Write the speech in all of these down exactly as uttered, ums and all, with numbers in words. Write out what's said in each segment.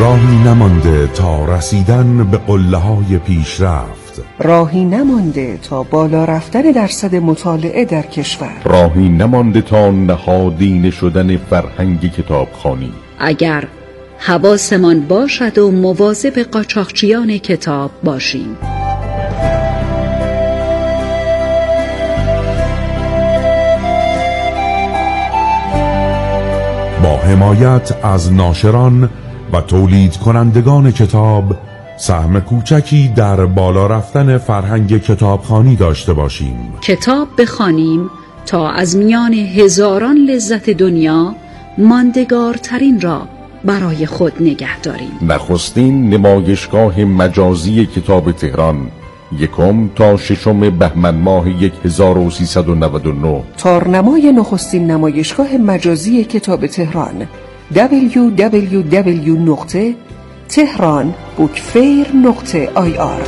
راهی نمانده تا رسیدن به قله‌های پیشرفت، راهی نمانده تا بالا رفتن درصد مطالعه در کشور، راهی نمانده تا نهادینه شدن فرهنگ کتابخوانی. اگر حواسمان باشد و مواظب قاچاقچیان کتاب باشیم. با حمایت از ناشران و تولید کنندگان کتاب سهم کوچکی در بالا رفتن فرهنگ کتابخوانی داشته باشیم. کتاب بخوانیم تا از میان هزاران لذت دنیا ماندگارترین را برای خود نگه داریم. نخستین نمایشگاه مجازی کتاب تهران، یکم تا ششم بهمن ماه هزار و سیصد و نود و نه. تارنمای نخستین نمایشگاه مجازی کتاب تهران دبلیو دبلیو دبلیو نقطه تهران بوکفیر نقطه آی آر.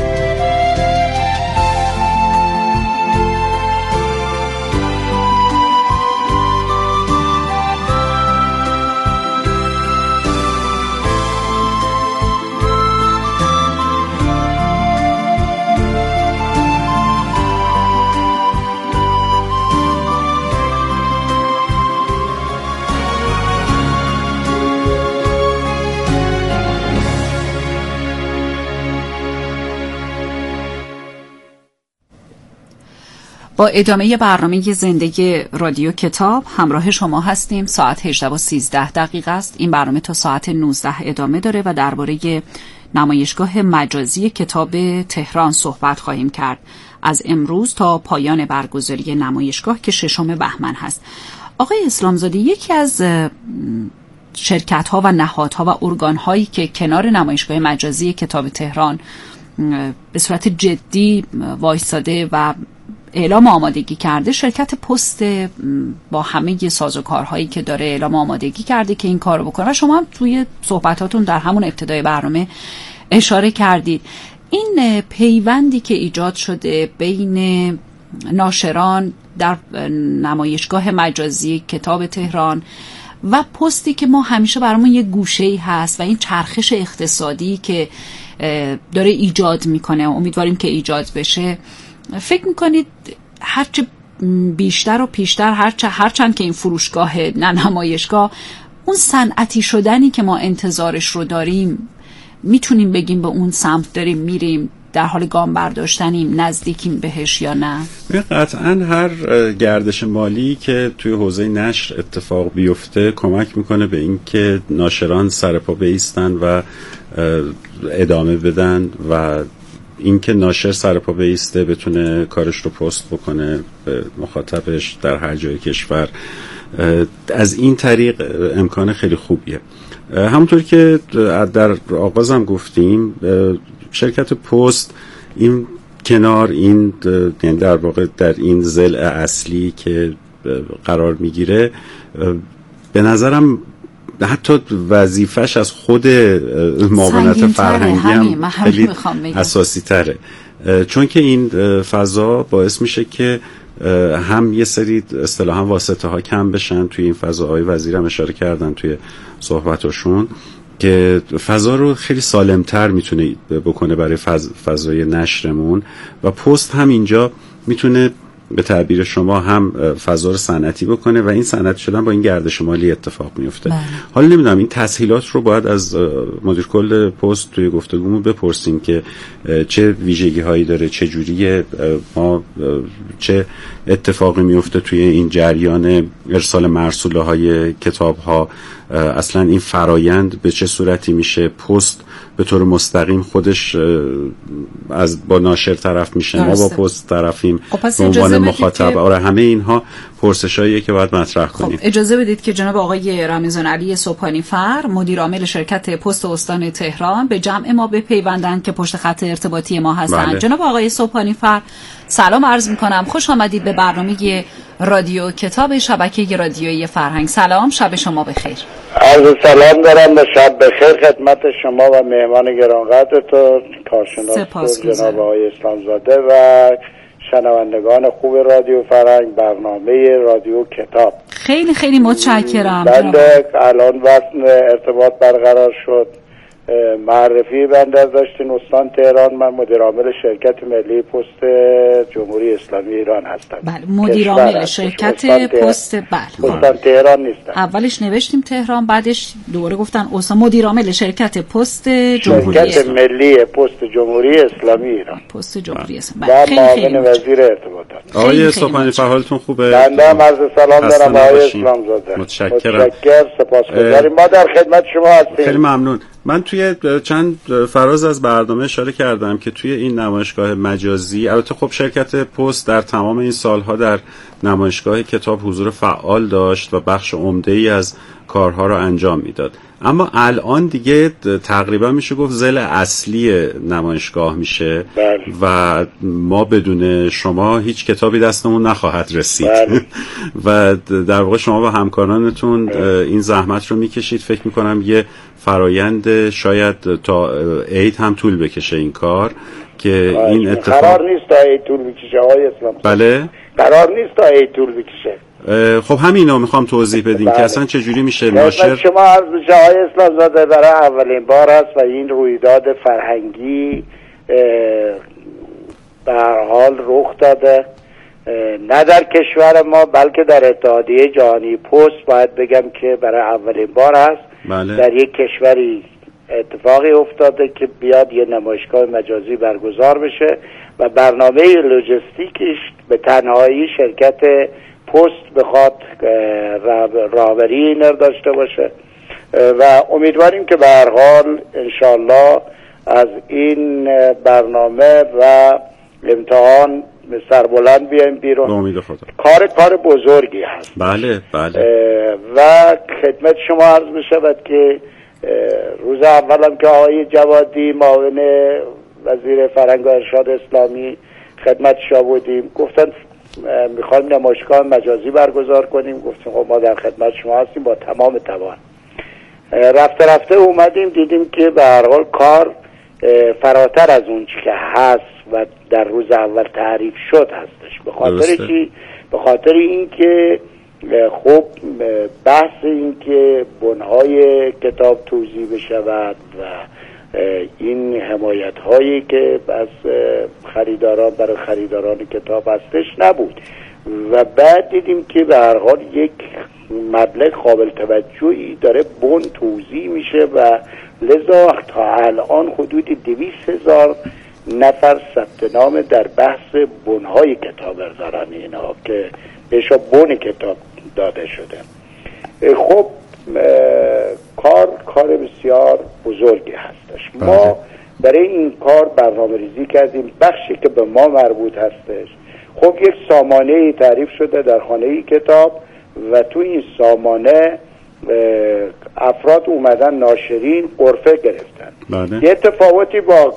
با ادامه برنامه زندگی رادیو کتاب همراه شما هستیم. ساعت هجده و سیزده دقیقه است. این برنامه تا ساعت نوزده ادامه داره و درباره نمایشگاه مجازی کتاب تهران صحبت خواهیم کرد از امروز تا پایان برگزاری نمایشگاه که ششم بهمن هست. آقای اسلامزاده، یکی از شرکت ها و نهادها و ارگان هایی که کنار نمایشگاه مجازی کتاب تهران به صورت جدی وایساده و اعلام آمادگی کرده، شرکت پست با همه سازوکارهایی که داره اعلام آمادگی کرده که این کارو بکنه. شما هم توی صحبتاتون در همون ابتدای برنامه اشاره کردید این پیوندی که ایجاد شده بین ناشران در نمایشگاه مجازی کتاب تهران و پستی که ما همیشه برامون یه گوشه‌ای هست و این چرخش اقتصادی که داره ایجاد میکنه، امیدواریم که ایجاد بشه. فکر میکنید هرچه بیشتر و پیشتر هرچه هرچند که این فروشگاه نه نمایشگاه اون صنعتی شدنی که ما انتظارش رو داریم میتونیم بگیم به اون سمت داریم میریم، در حال گام برداشتنیم، نزدیکیم بهش یا نه؟ قطعا هر گردش مالی که توی حوزه نشر اتفاق بیفته کمک میکنه به این که ناشران سرپا بایستن و ادامه بدن و اینکه ناشر سرپا بایسته بتونه کارش رو پست بکنه به مخاطبش در هر جای کشور. از این طریق امکان خیلی خوبیه. همونطور که در آغازم گفتیم شرکت پست این کنار این یعنی در واقع در این ضلع اصلی که قرار میگیره به نظرم حتی وظیفش از خود معاونت فرهنگی هم خیلی اساسی تره، چون که این فضا باعث میشه که هم یه سری اصطلاحاً واسطه ها کم بشن توی این فضا. آقای وزیر هم اشاره کردن توی صحبتاشون که فضا رو خیلی سالمتر میتونه بکنه برای فض... فضای نشرمون و پست هم اینجا میتونه به تعبیر شما هم فضا رو صنعتی بکنه و این صنعتی شدن با این گردش مالی اتفاق میفته. حالا نمیدونم این تسهیلات رو باید از مدیر کل پست توی گفتگومون بپرسیم که چه ویژگی هایی داره، چه جوریه، ما چه اتفاقی میفته توی این جریان ارسال مرسوله های کتاب ها، اصلا این فرایند به چه صورتی میشه، پست به طور مستقیم خودش از با ناشر طرف میشه، ما با پست طرفیم به عنوان مخاطب. آره همه اینها پرسشاییه که باید مطرح کنیم. خب اجازه بدید که جناب آقای رمضان علی صبحانی فر مدیر عامل شرکت پست استان تهران به جمع ما بپیوندن که پشت خط ارتباطی ما هستن. بله. جناب آقای صبحانی فر سلام عرض میکنم، خوش آمدید به برنامه رادیو کتاب شبکه رادیویی فرهنگ. سلام، شب شما بخیر. عرض سلام دارم و شب بخیر خدمت شما و مهمان گرانقدرتون کارشناس جناب آقای اسلامزاده و شنوندگان خوب رادیو فرهنگ، برنامه رادیو کتاب. خیلی خیلی متشکرم. بنده الان وصل ارتباط برقرار شد معرفی بنده داشتین استان تهران. من مدیر عامل شرکت ملی پست جمهوری اسلامی ایران هستم. بله مدیر عامل شرکت پست بله استان تهران نیستم. اولش نوشتیم تهران، بعدش دوباره گفتن استان مدیر عامل شرکت پست جمهوری شرکت اسلامی. ملی پست جمهوری اسلامی ایران. پست جمهوری اسلامی. بله خیلی معاون وزیر ارتباطات. آقای صبحانی فعالتون خوبه؟ بنده هم عرض سلام دارم آقای اسلام زاده. متشکرم. متشکر سپاسگزاریم. ما در خدمت شما هستیم. خیلی ممنون. من توی چند فراز از برنامه اشاره کردم که توی این نمایشگاه مجازی، البته خب شرکت پست در تمام این سالها در نمایشگاه کتاب حضور فعال داشت و بخش عمده‌ای از کارها را انجام میداد، اما الان دیگه تقریبا میشه گفت ضلع اصلی نمایشگاه میشه بله. و ما بدون شما هیچ کتابی دستمون نخواهد رسید. بله. و در واقع شما و همکارانتون بله. این زحمت رو میکشید. فکر میکنم یه فرایند شاید تا عید هم طول بکشه این کار که بله. این اتفاق قرار نیست تا عید طول بکشه آقای اسلام. بله قرار نیست تا عید طول بکشه. خب همینو میخوام توضیح بدین بله. که اصلا چجوری میشه ناشر شما عرض بشه آقای اسلام زاده برای اولین بار است و این رویداد فرهنگی به هر حال رخ داده، نه در کشور ما بلکه در اتحادیه جهانی پست باید بگم که برای اولین بار است بله. در یک کشوری اتفاقی افتاده که بیاد یه نمایشگاه مجازی برگزار بشه و برنامه لوجستیکش به تنهایی شرکت پست بخواد راهبری نر داشته باشه و امیدواریم که به هر حال انشالله از این برنامه و امتحان سربلند بیایم بیرون. امید خدا. کار کار بزرگی هست. بله بله. و خدمت شما عرض بشود که روز اولم که آقای جوادی معاون وزیر فرهنگ و ارشاد اسلامی خدمت شما بودیم، گفتن میخوایم نمایشگاه مجازی برگزار کنیم. گفتیم خب ما در خدمت شما هستیم با تمام توان. رفته رفته اومدیم دیدیم که به هر حال کار فراتر از اون چی که هست و در روز اول تعریف شد هستش. به خاطر چی؟ به خاطر اینکه خب بحث این که بنهای کتاب توزیع بشود و این حمایت هایی که از خریداران برای خریداران کتاب هستش نبود و بعد دیدیم که به هر حال یک مبلغ قابل توجهی داره بن توزیع میشه و لذا تا الان حدود دویست هزار نفر ثبت نام در بحث بنهای کتاب دارن اینا که بهشا بن کتاب داده شده. خب کار کار بسیار بزرگی هستش. ما برای این کار برنامه ریزی کردیم. بخشی که به ما مربوط هستش خب یک سامانه تعریف شده در خانه کتاب و تو این سامانه افراد اومدن ناشرین غرفه گرفتن. بله. یه تفاوتی با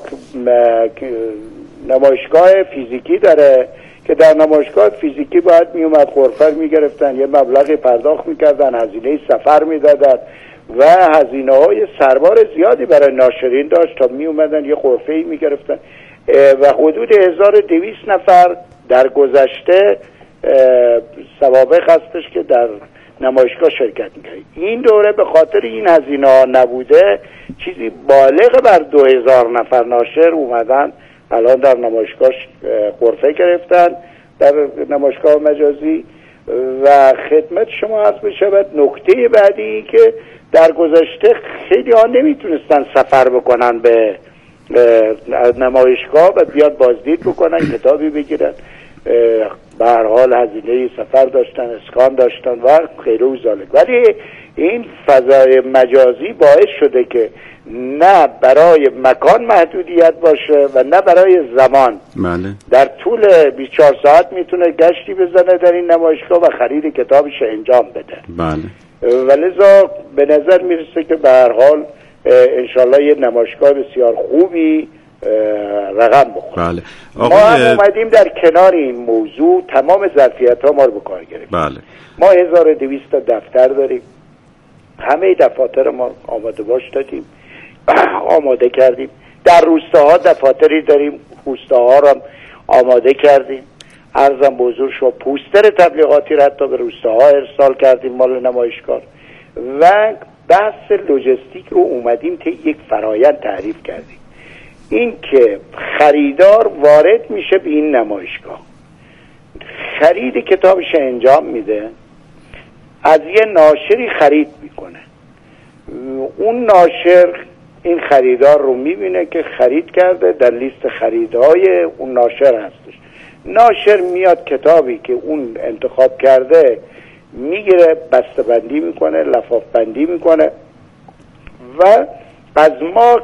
نمایشگاه فیزیکی داره که در نمایشگاه فیزیکی باید می اومد غرفه می گرفتن، یه مبلغی پرداخت می کردن، هزینه سفر می دادن و هزینه های سربار زیادی برای ناشرین داشت تا می اومدن یه غرفه می گرفتن و حدود هزار و دویست نفر در گذشته سوابق هستش که در نمایشگاه شرکت می‌کنه. این دوره به خاطر این هزینه ها نبوده چیزی بالغ بر دو هزار نفر ناشر اومدن الان در نمایشگاه غرفه گرفتن در نمایشگاه مجازی و خدمت شما عرض بشود نکته بعدی که در گذشته خیلی ها نمیتونستن سفر بکنن به نمایشگاه و بیاد بازدید بکنن کتابی بگیرن، به هر حال هزینه سفر داشتن، اسکان داشتن و غیره و ذالک. ولی این فضای مجازی باعث شده که نه برای مکان محدودیت باشه و نه برای زمان. بله. در طول بیست و چهار ساعت میتونه گشتی بزنه در این نمایشگاه و خرید کتابش انجام بده. بله. ولذا به نظر میرسه که به هر حال انشالله یه نمایشگاه بسیار خوبی رقم بخوره. بله. ما هم اومدیم در کنار این موضوع تمام ظرفیت ها ما رو به کار گرفتیم. بله. ما هزار و دویست تا دفتر داریم، همه دفاتر ما آماده باش دادیم، آماده کردیم. در روستاها دفاتری داریم، روستاها رو آماده کردیم. عرضم به حضور شما پوستر تبلیغاتی رو حتی به روستاها ارسال کردیم مال نمایشگاه و بحث لوجستیک رو اومدیم طی یک فرایند تعریف کردیم. این که خریدار وارد میشه به این نمایشگاه، خرید کتابش انجام میده، از یه ناشری خرید میکنه، اون ناشر این خریدار رو میبینه که خرید کرده، در لیست خریدهای اون ناشر هستش. ناشر میاد کتابی که اون انتخاب کرده میگیره، بسته بندی میکنه، لفاف بندی میکنه و از ما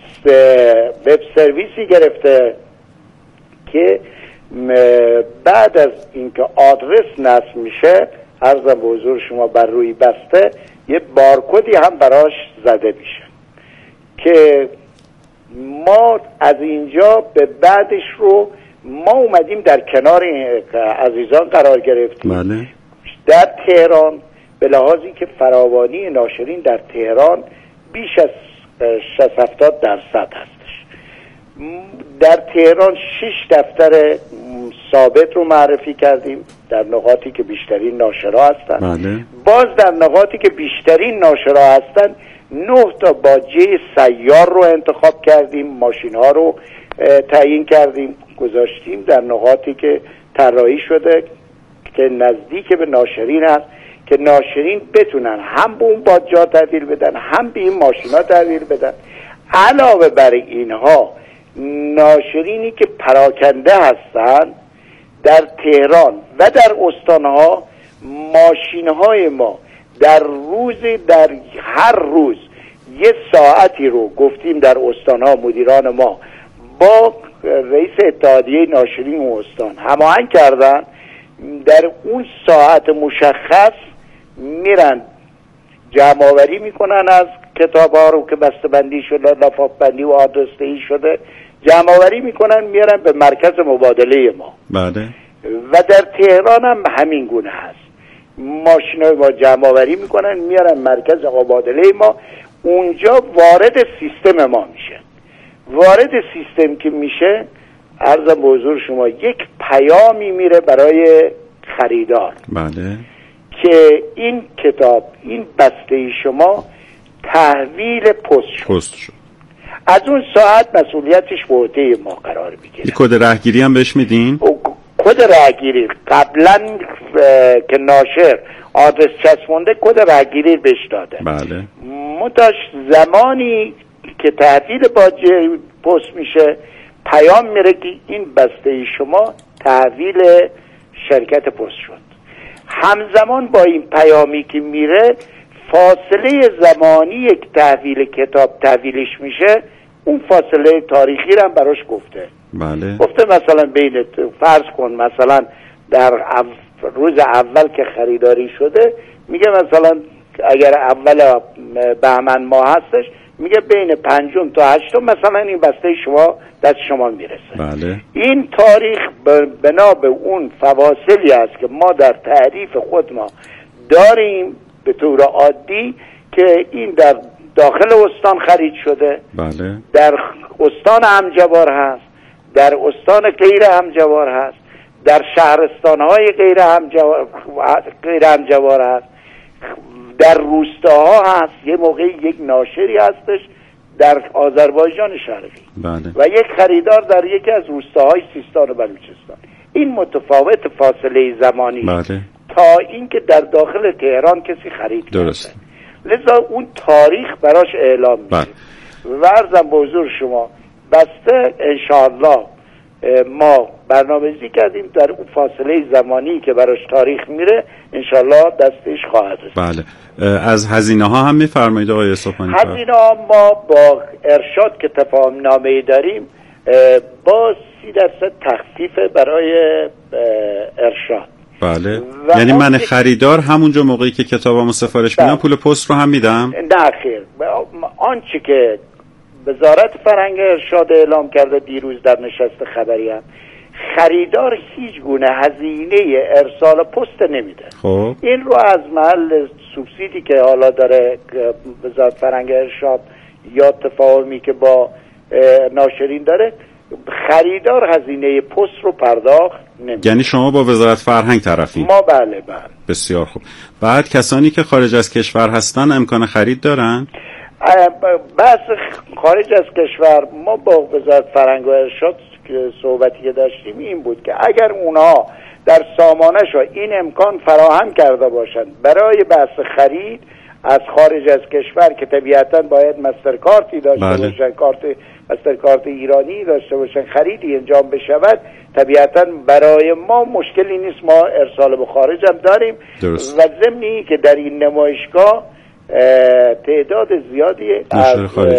وب سرویسی گرفته که بعد از اینکه آدرس نصب میشه، عرضم به حضور شما بر روی بسته یه بارکدی هم براش زده میشه که ما از اینجا به بعدش رو ما اومدیم در کنار عزیزان قرار گرفتیم. بله. در تهران به لحاظی که فراوانی ناشرین در تهران بیش از شصت هفتاد درصد هستش. در تهران شش دفتر ثابت رو معرفی کردیم در نقاطی که بیشترین ناشرها هستن. بله. باز در نقاطی که بیشترین ناشرها هستن نه تا باجه سیار رو انتخاب کردیم، ماشین ها رو تعیین کردیم، گذاشتیم در نقاطی که طراحی شده که نزدیک به ناشرین هست که ناشرین بتونن هم به اون باجه تحویل بدن، هم به این ماشین ها تحویل بدن. علاوه بر اینها ناشرینی که پراکنده هستن در تهران و در استانها، ماشین های ما در روز در هر روز یه ساعتی رو گفتیم در استانها مدیران ما با رئیس اتحادیه ناشرین و استان هماهنگ کردن، در اون ساعت مشخص میرن جمع آوری میکنن از کتاب ها رو که بسته بندی شده، لفاف بندی و آدرس‌دهی شده، جمع آوری میکنن میرن به مرکز مبادله ما. بله. و در تهران هم همین گونه هست، ماشینای ما جمع آوری میکنن میارن مرکز مبادله ما، اونجا وارد سیستم ما میشه. وارد سیستم که میشه، عرضم به حضور شما یک پیامی میره برای خریدار. بله. که این کتاب، این بسته شما تحویل پست شد. پست شد. از اون ساعت مسئولیتش به عهده ما قرار میگیره. این کد رهگیری هم بهش میدین؟ کد رهگیری قبلا که ناشر آدرس چسبونده کد رهگیری بهش داده. بله. منتها زمانی که تحویل باجه پست میشه پیام میره که این بسته شما تحویل شرکت پست شد. همزمان با این پیامی که میره، فاصله زمانی که تحویل کتاب تحویلش میشه اون فاصله تاریخی رو هم براش گفته. بله. گفته مثلا بین فرض کن مثلا در روز اول که خریداری شده، میگه مثلا اگر اول بهمن ماه هستش، میگه بین پنجم تا هشتم مثلا این بسته شما دست شما میرسه. بله. این تاریخ بنا به اون فواصلی است که ما در تعریف خود ما داریم به طور عادی که این در داخل استان خرید شده. بله. در استان همجوار هست، در استان غیر همجوار هست، در شهرستان‌های غیر همجوار غیر همجوار هست، در روستاها هست. یه موقعی یک ناشری هستش در آذربایجان شرقی. بله. و یک خریدار در یکی از روستاهای سیستان و بلوچستان. این متفاوت فاصله زمانی. بله. تا اینکه در داخل تهران کسی خرید درست. لذا اون تاریخ براش اعلام میشه. بله. و عرضم به حضور شما بسته انشاءالله ما برنامه‌ریزی کردیم در اون فاصله زمانی که براش تاریخ میره انشاءالله دستش خواهد رسید. بله. از هزینه ها هم میفرمایید آقای صبحانی؟ هزینه ها ما با ارشاد که تفاهم نامه‌ای داریم با سی درصد تخفیف برای ارشاد. بله. یعنی من خریدار همونجا موقعی که کتابامو سفارش میدم پول پست رو هم میدم؟ نه خیر، آنچه که وزارت فرهنگ ارشاد اعلام کرده دیروز در نشست خبری هم، خریدار هیچ گونه هزینه ارسال پست نمیده. خب این رو از محل سوبسیدی که حالا داره وزارت فرهنگ ارشاد یا تفاهمی که با ناشرین داره خریدار هزینه پست رو پرداخت نمی‌کنه. یعنی شما با وزارت فرهنگ طرفی؟ ما بله بله. بسیار خوب. بعد کسانی که خارج از کشور هستن امکان خرید دارن؟ بحث خارج از کشور ما با وزارت فرهنگ و ارشاد صحبتی که داشتیم این بود که اگر اونها در سامانش این امکان فراهم کرده باشند برای بحث خرید از خارج از کشور که طبیعتاً باید مسترکارتی داشته بله. باشن، کارت مسترکارت ایرانی داشته باشن، خریدی انجام بشود، طبیعتاً برای ما مشکلی نیست، ما ارسال به خارج هم داریم. درست. و ضمنی که در این نمایشگاه تعداد زیادی از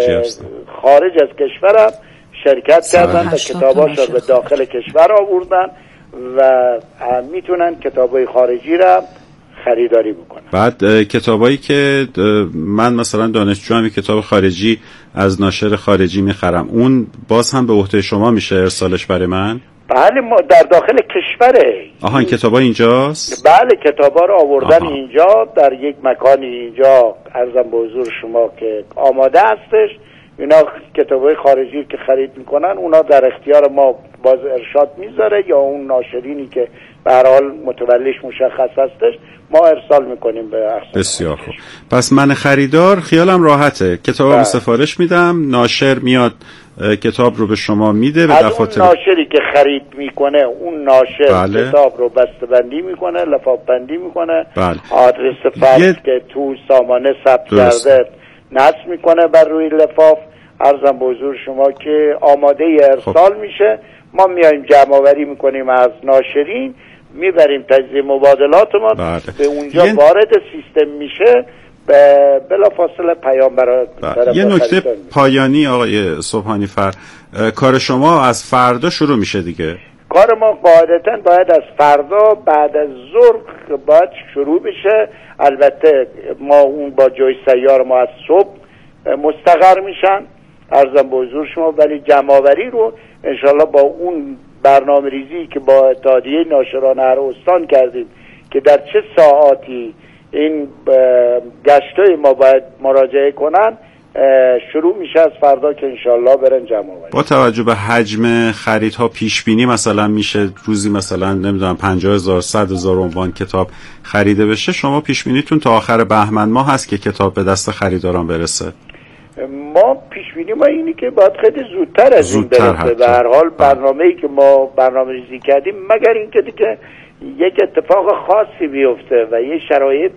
خارج از کشور هم شرکت کردن و کتاباشون به داخل کشور آوردن و میتونن کتابای خارجی را خریداری بکنن. بعد کتابایی که من مثلا دانشجو هم کتاب خارجی از ناشر خارجی میخرم، اون باز هم به عهده شما میشه ارسالش برای من؟ بله، ما در داخل کشوره. آها، این کتابا اینجاست؟ بله، کتابا رو آوردن آها. اینجا در یک مکانی اینجا عرضم به حضور شما که آماده هستش. اینا کتابای خارجی که خرید میکنن اونا در اختیار ما باز ارشاد میذاره یا اون ناشرینی که به هر حال متولیش مشخص هستش ما ارسال میکنیم به اقسام. بسیار خوب. پس من خریدار خیالم راحته، کتاب رو سفارش میدم، ناشر میاد کتاب رو به شما میده به دفاتر. اون ناشری که خرید میکنه اون ناشر بله. کتاب رو بسته‌بندی میکنه، لفاف بندی میکنه، بله. آدرس فکس یه... که تو سامانه ثبت کرده نصب میکنه بر روی لفاف. عرضم به حضور شما که آماده ارسال خب. میشه. ما میایم جمع آوری میکنیم از ناشرین، میبریم تجزیه مبادلات ما بله. به اونجا یه... وارد سیستم میشه، بلا فاصله پیام برای بله. یه نکته پایانی آقای سبحانی فر، کار شما از فردا شروع میشه دیگه؟ کار ما قاعدتا باید از فردا بعد از ظهر باید شروع بشه. البته ما اون با جای سیار ما از صبح مستقر میشن عرضم به حضور شما، ولی جمع‌آوری رو انشالله با اون برنامه ریزی که با اتحادیه ناشران هر استان کردیم که در چه ساعاتی این گشتای ما باید مراجعه کنن شروع میشه از فردا که انشالله برن جمع‌آوری. با توجه به حجم خریدها پیش بینی مثلا میشه روزی مثلا نمیدونم پنجاه هزار صد هزار عنوان کتاب خریده بشه؟ شما پیش بینیتون تا آخر بهمن ماه هست که کتاب به دست خریداران برسه؟ ما پیش بینی ما اینی که باید خیلی زودتر از این برسه. به هر حال برنامه‌ای که ما برنامه ریزی کردیم مگر اینکه دیگه یک اتفاق خاصی بیفته و یه شرایط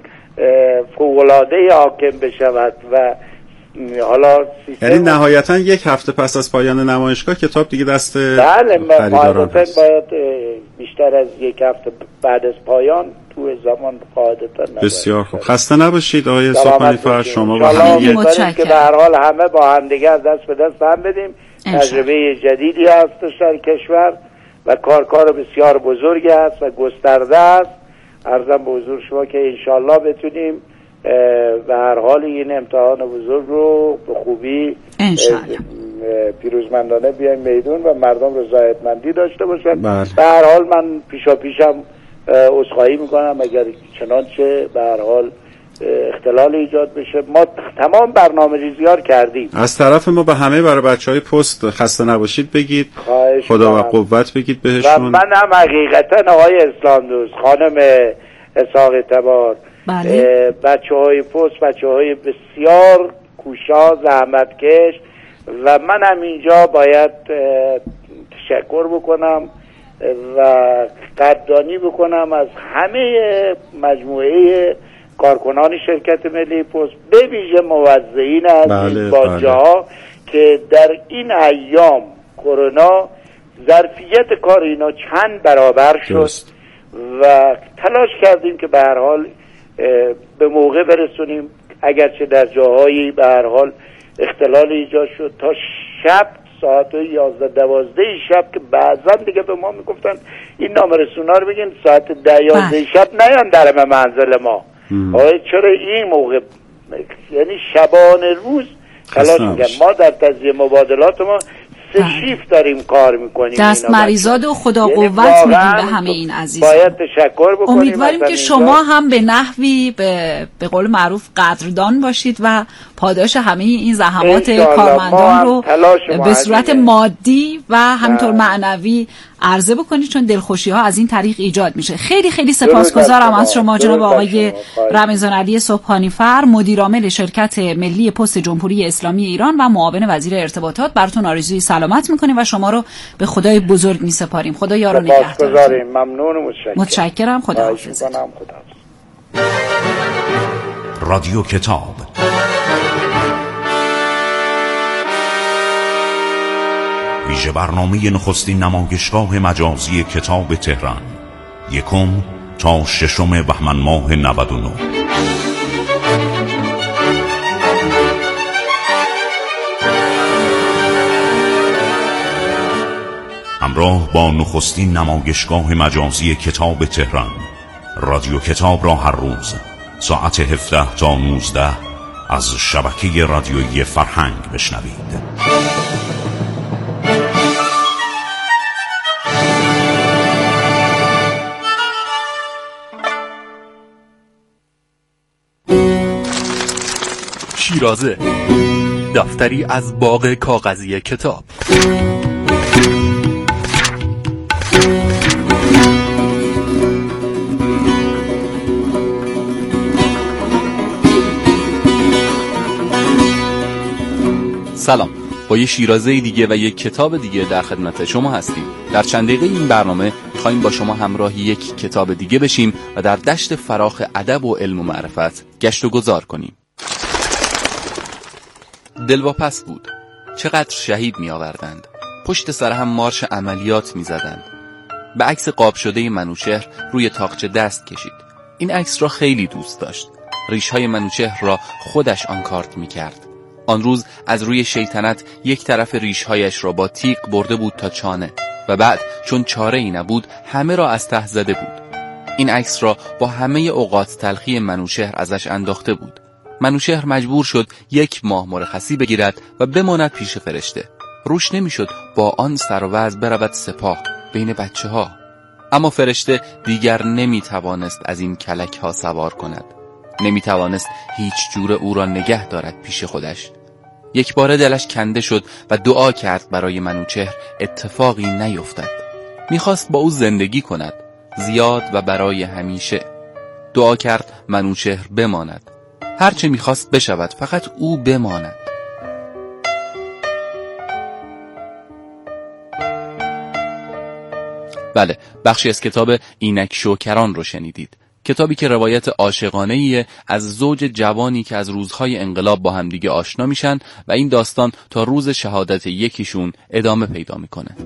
فوق‌العاده حاکم بشود و حالا یعنی نهایتا یک هفته پس از پایان نمایشگاه کتاب دیگه دست بله خریداران هست. باید بیشتر از یک هفته بعد از پایان تو زمان قاعدتا نباید. بسیار خوب، خسته نباشید آقای سبحانی فر. شما با همه که به هر حال همه با هم دیگه از دست به دست هم بدیم. تجربه جدیدی هست در کشور و کارکار بسیار بزرگی هست و گسترده است. عرضم به حضور شما که انشالله بتونیم به هر حال این امتحان بزرگ رو به خوبی پیروزمندانه بیایم میدون و مردم رضایتمندی داشته باشن. به هر حال من پیشا پیشم عذرخواهی میکنم اگر چنانچه به هر حال اختلال ایجاد بشه. ما تمام برنامه ریزیار کردیم از طرف ما به همه برای بچهای پست خسته نباشید بگید، خدا و قوت بگید بهشون. و من هم حقیقتا آقای اسلام دوست، خانم اسحاق تبار، بله. بچه های پست بچه های بسیار کوشا زحمتکش و من هم اینجا باید تشکر بکنم و قدردانی بکنم از همه مجموعه کارکنان شرکت ملی پست، به ویژه موظفین از بله، این باجه ها بله. که در این ایام کرونا ظرفیت کار اینا چند برابر شد جست. و تلاش کردیم که به هر حال به موقع برسونیم، اگرچه در جاهایی به هر حال اختلال ایجاد شد تا شب ساعت یازده دوازده شب که بعضا دیگه به ما میگفتن این نامرسونا رو بگین ساعت ده یازده شب نیان در منزل ما. آیا چرا این موقع یعنی شبانه روز تلاش میگن. ما در تجزیه مبادلات ما سه شیفت داریم کار میکنیم. دست مریزاد و خدا قوت میدیم به همه این عزیزان. باید تشکر بکنیم. امیدواریم که شما هم به نحوی به, به قول معروف قدردان باشید و پاداش همه این زحمات کارمندان رو به صورت مادی و همینطور معنوی عرضه بکنید، چون دلخوشی ها از این طریق ایجاد میشه. خیلی خیلی سپاسگزارم از شما جناب آقای رمضان علی سبحانی فر، مدیر عامل شرکت ملی پست جمهوری اسلامی ایران و معاون وزیر ارتباطات. براتون آرزوی سلامت میکنیم و شما رو به خدای بزرگ میسپاریم. خدا یار و نگهدار. ممنون و متشکرم. متشکرم. خداحافظ. رادیو کتاب ویژه برنامه نخستین نمایشگاه مجازی کتاب تهران، یکم تا ششم بهمن ماه نود و نه. همراه با نخستین نمایشگاه مجازی کتاب تهران، رادیو کتاب را هر روز ساعت هفده تا نوزده از شبکه رادیویی فرهنگ بشنوید. شیرازه، دفتری از باغ کاغذی کتاب. سلام، با یه شیرازه دیگه و یک کتاب دیگه در خدمت شما هستیم. در چند دقیقه این برنامه می‌خوایم با شما همراه یک کتاب دیگه بشیم و در دشت فراخ ادب و علم و معرفت گشت و گذار کنیم. دلواپس بود. چقدر شهید می آوردند. پشت سر هم مارش عملیات می زدند. به عکس قاب شده منوچهر روی تاقچه دست کشید. این عکس را خیلی دوست داشت. ریش‌های منوچهر را خودش آنکارت می کرد. آن روز از روی شیطنت یک طرف ریش‌هایش را با تیغ برده بود تا چانه و بعد چون چاره ای نبود همه را از ته زده بود. این عکس را با همه اوقات تلخی منوچهر ازش انداخته بود. منوچهر مجبور شد یک ماه مرخصی بگیرد و بماند پیش فرشته. روش نمیشد با آن سر و وضع برود سپاه بین بچه ها. اما فرشته دیگر نمیتوانست از این کلک ها سوار کند. نمیتوانست هیچ جور او را نگه دارد پیش خودش. یک بار دلش کنده شد و دعا کرد برای منوچهر اتفاقی نیفتد. میخواست با او زندگی کند، زیاد و برای همیشه. دعا کرد منوچهر بماند. هرچه میخواست بشود، فقط او بماند. بله، بخشی از کتاب اینک شوکران رو شنیدید. کتابی که روایت عاشقانه‌ای از زوج جوانی که از روزهای انقلاب با همدیگه آشنا میشن و این داستان تا روز شهادت یکیشون ادامه پیدا میکنه.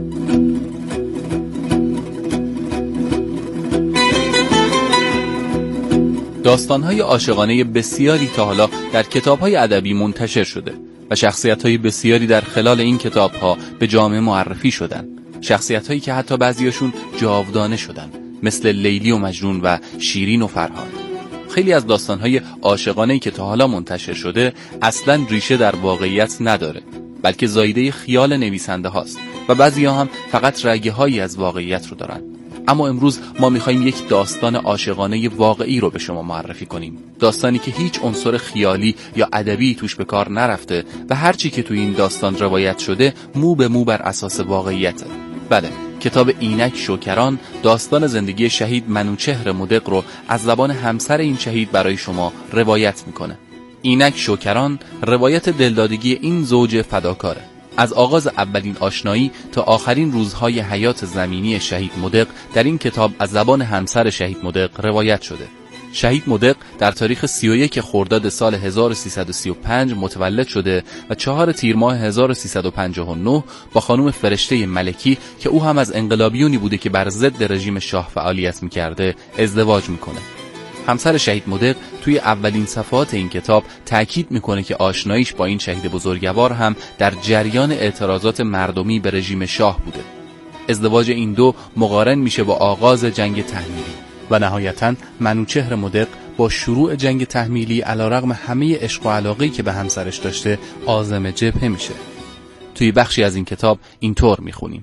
داستان‌های عاشقانه بسیاری تا حالا در کتاب‌های ادبی منتشر شده و شخصیت‌های بسیاری در خلال این کتاب‌ها به جامعه معرفی شدن. شخصیت‌هایی که حتی بعضیاشون جاودانه شدن، مثل لیلی و مجنون و شیرین و فرهاد. خیلی از داستان‌های عاشقانه‌ای که تا حالا منتشر شده اصلاً ریشه در واقعیت نداره، بلکه زایده خیال نویسنده هاست و بعضی‌ها هم فقط رگه‌هایی از واقعیت رو دارن. اما امروز ما میخواییم یک داستان عاشقانه واقعی رو به شما معرفی کنیم. داستانی که هیچ عنصر خیالی یا ادبی توش به کار نرفته و هر چی که توی این داستان روایت شده مو به مو بر اساس واقعیته. بله، کتاب اینک شوکران داستان زندگی شهید منوچهر مدق رو از زبان همسر این شهید برای شما روایت میکنه. اینک شوکران روایت دلدادگی این زوج فداکاره. از آغاز اولین آشنایی تا آخرین روزهای حیات زمینی شهید مدق در این کتاب از زبان همسر شهید مدق روایت شده. شهید مدق در تاریخ سی و یک خرداد سال هزار و سیصد و سی و پنج متولد شده و چهار تیر ماه هزار و سیصد و پنجاه و نه با خانم فرشته ملکی که او هم از انقلابیونی بوده که بر ضد رژیم شاه فعالیت می‌کرده ازدواج می‌کنه. همسر شهید مدق توی اولین صفحات این کتاب تأکید میکنه که آشناییش با این شهید بزرگوار هم در جریان اعتراضات مردمی به رژیم شاه بوده. ازدواج این دو مقارن میشه با آغاز جنگ تحمیلی و نهایتاً منوچهر مدق با شروع جنگ تحمیلی علیرغم همه عشق و علاقه‌ای که به همسرش داشته عازم جبهه میشه. توی بخشی از این کتاب اینطور میخونیم: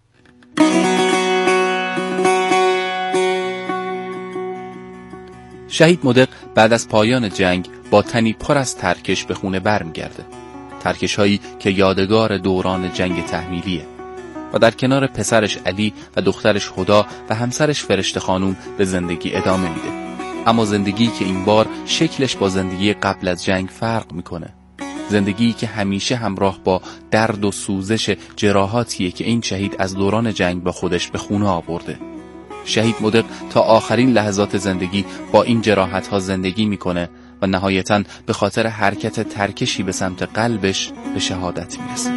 شهید مدق بعد از پایان جنگ با تنی پر از ترکش به خونه برمیگرده. ترکش هایی که یادگار دوران جنگ تحمیلیه و در کنار پسرش علی و دخترش هدا و همسرش فرشته خانوم به زندگی ادامه میده. اما زندگی که این بار شکلش با زندگی قبل از جنگ فرق میکنه. زندگی که همیشه همراه با درد و سوزش جراحاتیه که این شهید از دوران جنگ با خودش به خونه آورده. شهید مدق تا آخرین لحظات زندگی با این جراحت ها زندگی میکنه و نهایتاً به خاطر حرکت ترکشی به سمت قلبش به شهادت میرسه.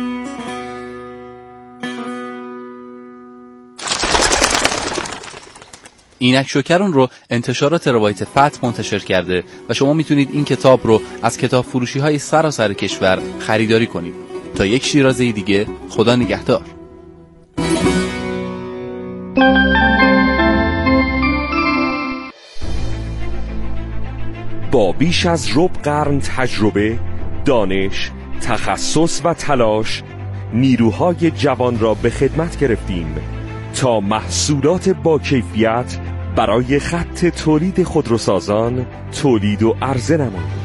اینک شکرون رو انتشارات روایت فتح منتشر کرده و شما میتونید این کتاب رو از کتاب فروشی های سراسر کشور خریداری کنید. تا یک شیرازه دیگه، خدا نگهدار. با بیش از ربع قرن تجربه، دانش، تخصص و تلاش، نیروهای جوان را به خدمت گرفتیم تا محصولات با کیفیت برای خط تولید خودروسازان تولید و عرضه نماییم.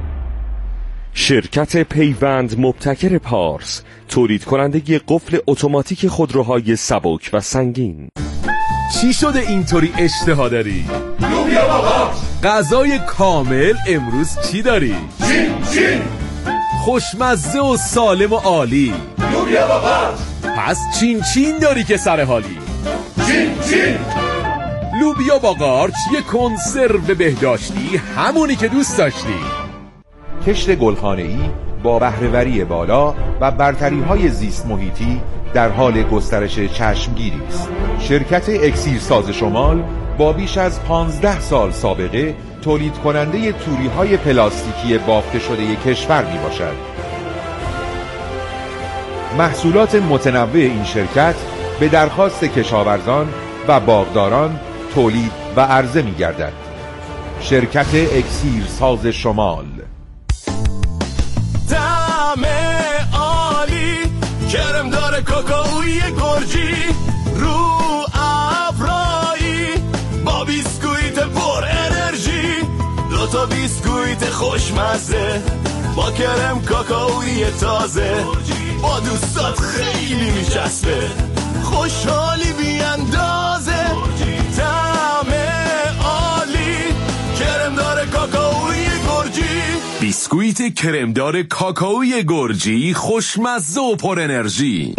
شرکت پیوند مبتکر پارس، تولید کننده قفل اتوماتیک خودروهای سبک و سنگین. چی شده اینطوری اشتها داری؟ لوبیا بابا. غذای کامل امروز چی داری؟ چین چین. خوشمزه و سالم و عالی. لوبیا بابا. پس چین چین داری که سر حالی. چین چین. لوبیا با قارچ، یه کنسرو بهداشتی، همونی که دوست داشتی. کشت گلخانه‌ای با بهره‌وری بالا و برتری‌های زیست محیطی در حال گسترش چشمگیری است. شرکت اکسیرساز شمال با بیش از پانزده سال سابقه تولید کننده توری‌های پلاستیکی بافته شده کشور می باشد. محصولات متنوع این شرکت به درخواست کشاورزان و باغداران تولید و عرضه می گردد. شرکت اکسیرساز شمال. طعم عالی، کرم داره کاکائوی گرجی، رو افرایی با بیسکویت پر انرژی، دو تا بیسکویت خوشمزه با کرم کاکائوی تازه، با دوستات خیلی میچسبه، خوشحالی بی اندازه. طعم عالی، کرم داره کاکائوی گرجی، بیسکویت کرمدار کاکائوی گرجی، خوشمزه و پر انرژی.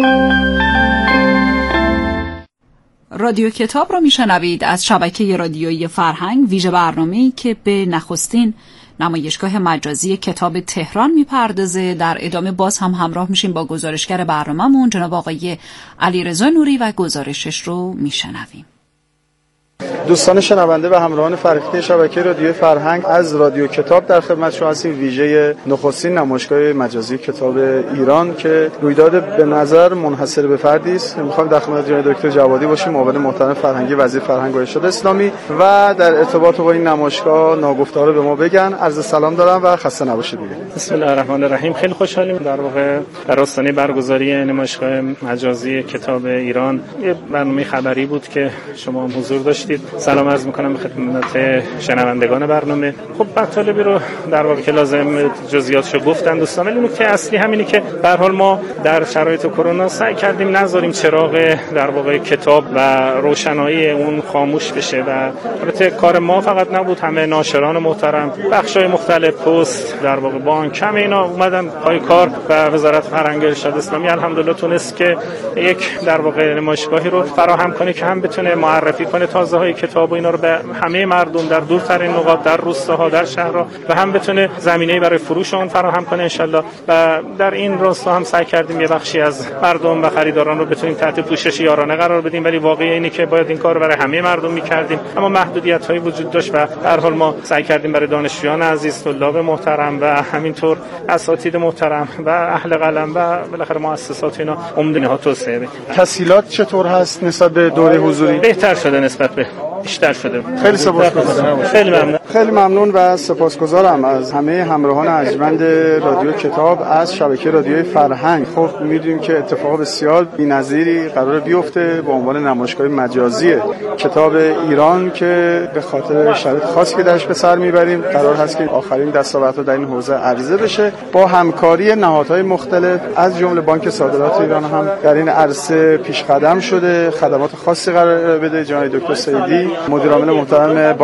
رادیو کتاب رو میشنوید از شبکه رادیویی فرهنگ، ویژه برنامه‌ای که به نخستین نمایشگاه مجازی کتاب تهران میپردازه. در ادامه باز هم همراه میشیم با گزارشگر برنامه‌مون جناب آقای علیرضا نوری و گزارشش رو میشنویم. دوستان شنونده و همراهان فرهنگی شبکه رادیوی فرهنگ، از رادیو کتاب در خدمت شما هستیم، ویژه نخستین نمایشگاه مجازی کتاب ایران که رویداد به نظر منحصر به فردی است. می‌خوام در خدمت جناب دکتر جوادی باشیم، معاون محترم فرهنگی وزیر فرهنگ و ارشاد اسلامی، و در ارتباط با این نمایشگاه ناگفته رو به ما بگن. عرض سلام دارم و خسته نباشید دیگه. بسم الله الرحمن الرحیم. خیلی خوشحالیم در واقع در آستانه برگزاری نمایشگاه مجازی کتاب ایران. یه برنامه خبری بود که شما هم حضور داشتید. سلام عرض می‌کنم به خدمت شنوندگان برنامه. خب مطالبی رو در واقع که لازم جزئیاتشو گفتن دوستان، ولی نکته اصلی همینه که به هر حال ما در شرایط کرونا سعی کردیم نذاریم چراغ در واقع کتاب و روشنایی اون خاموش بشه و البته کار ما فقط نبود، همه ناشران محترم، بخش‌های مختلف، پست، در واقع بانک، همه اینا اومدن پای کار و وزارت فرهنگ و ارشاد اسلامی الحمدلله تونست که یک در واقع نمایشگاهی رو فراهم کنه که هم بتونه معرفی کنه تازه‌های کتاب و اینا رو به همه مردم در دورترین نقاط، در روستاها، در شهرها، و هم بتونه زمینه‌ای برای فروش اون فراهم کنه انشالله. و در این راستا هم سعی کردیم یه بخشی از مردم و خریداران رو بتونیم تحت پوشش یارانه قرار بدیم، ولی واقعی اینه که باید این کار رو برای همه مردم می‌کردیم، اما محدودیت‌هایی وجود داشت و در حال ما سعی کردیم برای دانشجویان عزیز، طلاب محترم و همینطور اساتید محترم و اهل قلم و بالاخره مؤسسات اینا عمدنها توسعه بدیم. تسهیلات چطور هست نسبت به دوره حضوری؟ بهتر شده نسبت به بیشتر شده. خیلی سپاسگزارم. خیلی ممنون. خیلی ممنون و سپاسگزارم از همه همراهان ارجمند رادیو کتاب از شبکه رادیوی فرهنگ. خب می‌دونیم که اتفاق بسیار بی‌نظیری قرار بیفته به عنوان نمایشگاه مجازی کتاب ایران که به خاطر شرایط خاصی که درش به سر میبریم قرار هست که آخرین دستاوردها در این حوزه عرضه بشه با همکاری نهادهای مختلف از جمله بانک صادرات ایران هم در این عرصه پیش قدم شده، خدمات خاصی قرار بده. جناب دکتر سیدی مدیر عامل محترم